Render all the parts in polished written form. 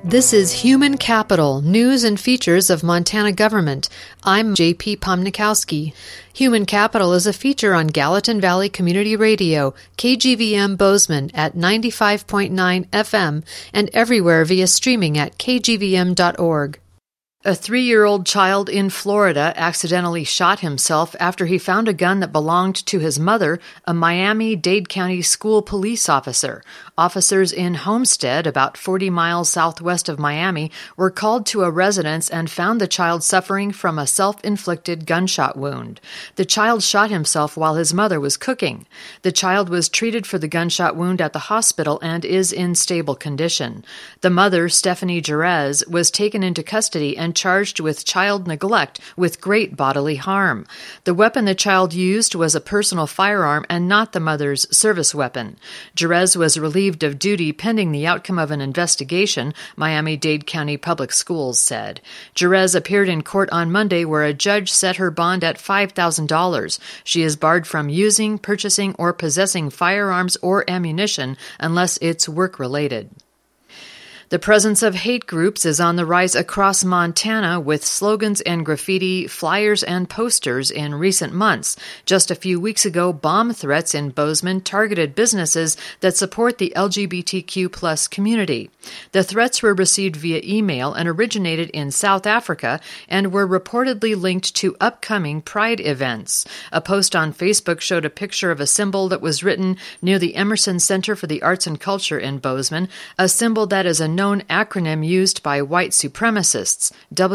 This is Human Capital, News and Features of Montana Government. I'm J.P. Pomnikowski. Human Capital is a feature on Gallatin Valley Community Radio, KGVM Bozeman at 95.9 FM and everywhere via streaming at kgvm.org. A 3-year-old child in Florida accidentally shot himself after he found a gun that belonged to his mother, a Miami-Dade County school police officer. Officers in Homestead, about 40 miles southwest of Miami, were called to a residence and found the child suffering from a self-inflicted gunshot wound. The child shot himself while his mother was cooking. The child was treated for the gunshot wound at the hospital and is in stable condition. The mother, Stephanie Jerez, was taken into custody and charged with child neglect with great bodily harm. The weapon the child used was a personal firearm and not the mother's service weapon. Jerez was relieved of duty pending the outcome of an investigation, Miami-Dade County Public Schools said. Jerez appeared in court on Monday where a judge set her bond at $5,000. She is barred from using, purchasing, or possessing firearms or ammunition unless it's work-related. The presence of hate groups is on the rise across Montana with slogans and graffiti, flyers, and posters in recent months. Just a few weeks ago, bomb threats in Bozeman targeted businesses that support the LGBTQ+ community. The threats were received via email and originated in South Africa and were reportedly linked to upcoming Pride events. A post on Facebook showed a picture of a symbol that was written near the Emerson Center for the Arts and Culture in Bozeman, a symbol that is a known acronym used by white supremacists,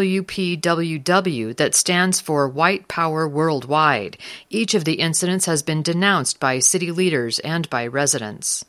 WPWW, that stands for White Power Worldwide. Each of the incidents has been denounced by city leaders and by residents.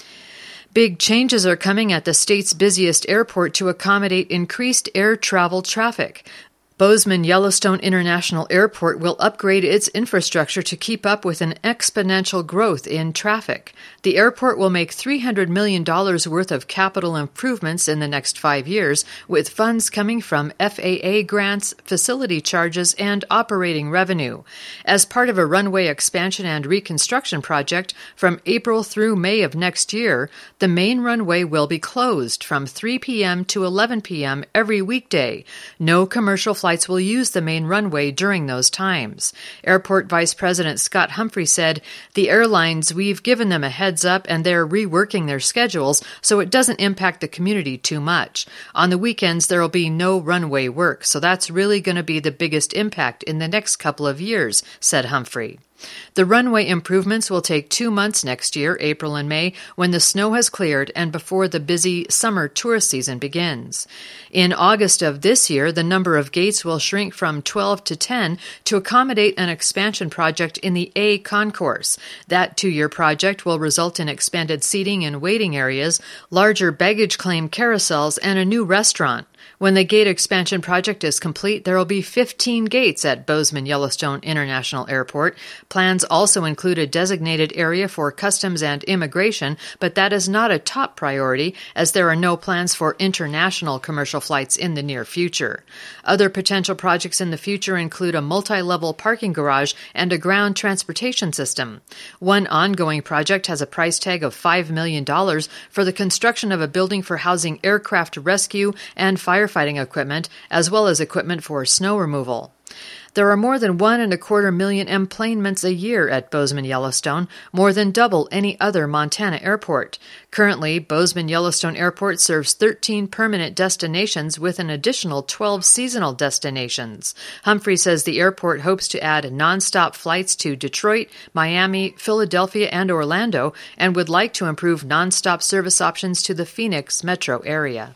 Big changes are coming at the state's busiest airport to accommodate increased air travel traffic. Bozeman Yellowstone International Airport will upgrade its infrastructure to keep up with an exponential growth in traffic. The airport will make $300 million worth of capital improvements in the next 5 years, with funds coming from FAA grants, facility charges, and operating revenue. As part of a runway expansion and reconstruction project, from April through May of next year, the main runway will be closed from 3 p.m. to 11 p.m. every weekday. No commercial flights will use the main runway during those times. Airport Vice President Scott Humphrey said, "The airlines, we've given them a heads up and they're reworking their schedules so it doesn't impact the community too much. On the weekends, there will be no runway work, so that's really going to be the biggest impact in the next couple of years," said Humphrey. The runway improvements will take 2 months next year, April and May, when the snow has cleared and before the busy summer tourist season begins. In August of this year, the number of gates will shrink from 12 to 10 to accommodate an expansion project in the A concourse. That 2-year project will result in expanded seating and waiting areas, larger baggage claim carousels, and a new restaurant. When the gate expansion project is complete, there will be 15 gates at Bozeman Yellowstone International Airport. Plans also include a designated area for customs and immigration, but that is not a top priority as there are no plans for international commercial flights in the near future. Other potential projects in the future include a multi-level parking garage and a ground transportation system. One ongoing project has a price tag of $5 million for the construction of a building for housing aircraft rescue and firefighting equipment, as well as equipment for snow removal. There are more than 1.25 million emplanements a year at Bozeman Yellowstone, more than double any other Montana airport. Currently, Bozeman Yellowstone Airport serves 13 permanent destinations with an additional 12 seasonal destinations. Humphrey says the airport hopes to add nonstop flights to Detroit, Miami, Philadelphia, and Orlando, and would like to improve nonstop service options to the Phoenix metro area.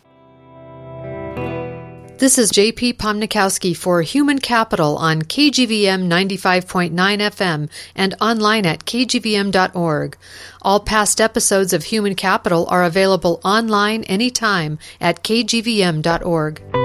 This is J.P. Pomnikowski for Human Capital on KGVM 95.9 FM and online at kgvm.org. All past episodes of Human Capital are available online anytime at kgvm.org.